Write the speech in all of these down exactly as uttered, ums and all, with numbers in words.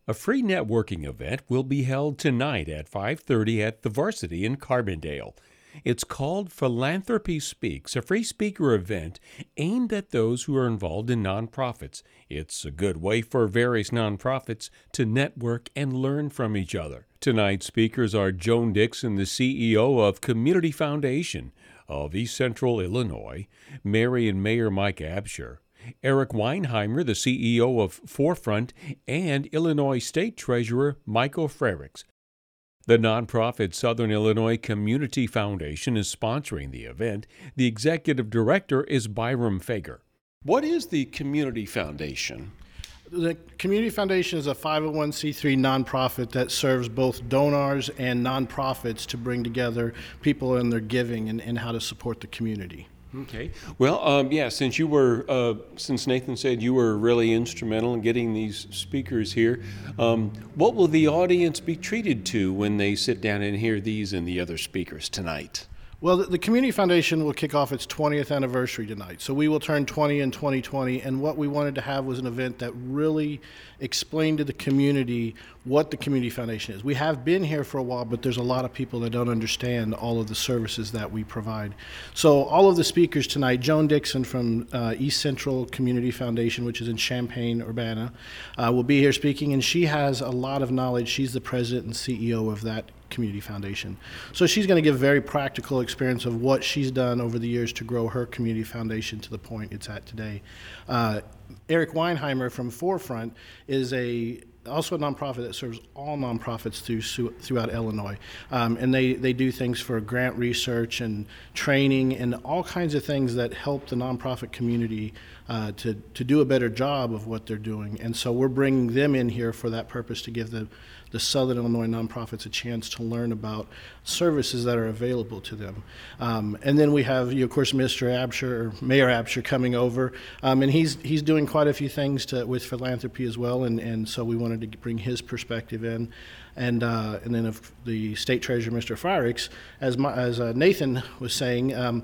A free networking event will be held tonight at five thirty at the Varsity in Carbondale. It's called Philanthropy Speaks, a free speaker event aimed at those who are involved in nonprofits. It's a good way for various nonprofits to network and learn from each other. Tonight's speakers are Joan Dixon, the C E O of Community Foundation of East Central Illinois, Mayor and Mayor Mike Absher, Eric Weinheimer, the C E O of Forefront, and Illinois State Treasurer Michael Frerichs. The nonprofit Southern Illinois Community Foundation is sponsoring the event. The executive director is Byram Fager. What is the Community Foundation? The Community Foundation is a five oh one c three nonprofit that serves both donors and nonprofits to bring together people in their giving and, and how to support the community. Okay. Well, um, yeah, since you were, uh, since Nathan said you were really instrumental in getting these speakers here, um, what will the audience be treated to when they sit down and hear these and the other speakers tonight? Well, the, the Community Foundation will kick off its twentieth anniversary tonight. So we will turn twenty in twenty twenty, and what we wanted to have was an event that really explained to the community what the Community Foundation is. We have been here for a while, but there's a lot of people that don't understand all of the services that we provide. So all of the speakers tonight, Joan Dixon from uh, East Central Community Foundation, which is in Champaign-Urbana, uh, will be here speaking, and she has a lot of knowledge. She's the president and C E O of that Community Foundation. So she's going to give very practical experience of what she's done over the years to grow her community foundation to the point it's at today. Uh, Eric Weinheimer from Forefront is a also a nonprofit that serves all nonprofits through, throughout Illinois. Um, and they, they do things for grant research and training and all kinds of things that help the nonprofit community uh, to, to do a better job of what they're doing. And so we're bringing them in here for that purpose, to give the, the Southern Illinois nonprofits a chance to learn about services that are available to them. Um, and then we have, you know, of course, Mister Absher, or Mayor Absher, coming over. Um, and he's he's doing quite a few things to, with philanthropy as well. And, and so we wanted to bring his perspective in. And uh, and then of the State Treasurer, Mister Frerichs, as my, as uh, Nathan was saying, um,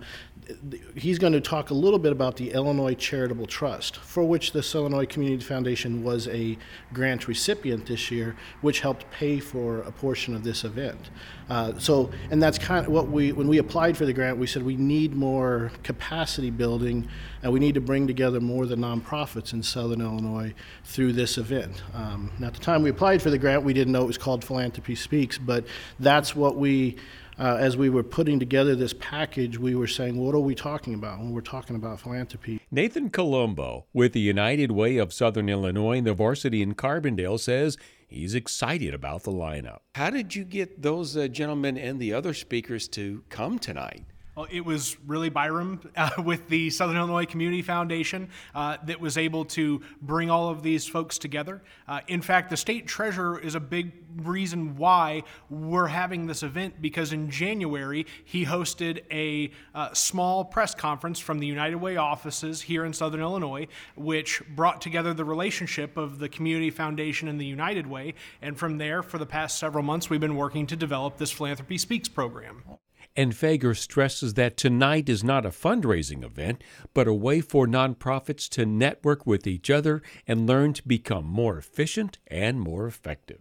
he's going to talk a little bit about the Illinois Charitable Trust, for which the Illinois Community Foundation was a grant recipient this year, which helped pay for a portion of this event. Uh, so, and that's kind of what we, when we applied for the grant, we said we need more capacity building, and we need to bring together more of the nonprofits in Southern Illinois through this event. Um, now, at the time we applied for the grant, we didn't know it was called Philanthropy Speaks, but that's what we, uh, as we were putting together this package, we were saying, what are we talking about when we're talking about philanthropy? Nathan Colombo with the United Way of Southern Illinois and the Varsity in Carbondale says he's excited about the lineup. How did you get those uh, gentlemen and the other speakers to come tonight? Well, it was really Byram uh, with the Southern Illinois Community Foundation uh, that was able to bring all of these folks together. Uh, in fact, the state treasurer is a big reason why we're having this event, because in January he hosted a uh, small press conference from the United Way offices here in Southern Illinois, which brought together the relationship of the Community Foundation and the United Way. And from there, for the past several months, we've been working to develop this Philanthropy Speaks program. And Fager stresses that tonight is not a fundraising event, but a way for nonprofits to network with each other and learn to become more efficient and more effective.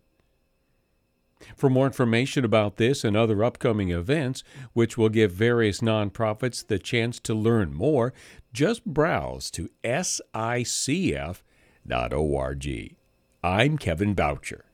For more information about this and other upcoming events, which will give various nonprofits the chance to learn more, just browse to S I C F dot org. I'm Kevin Boucher.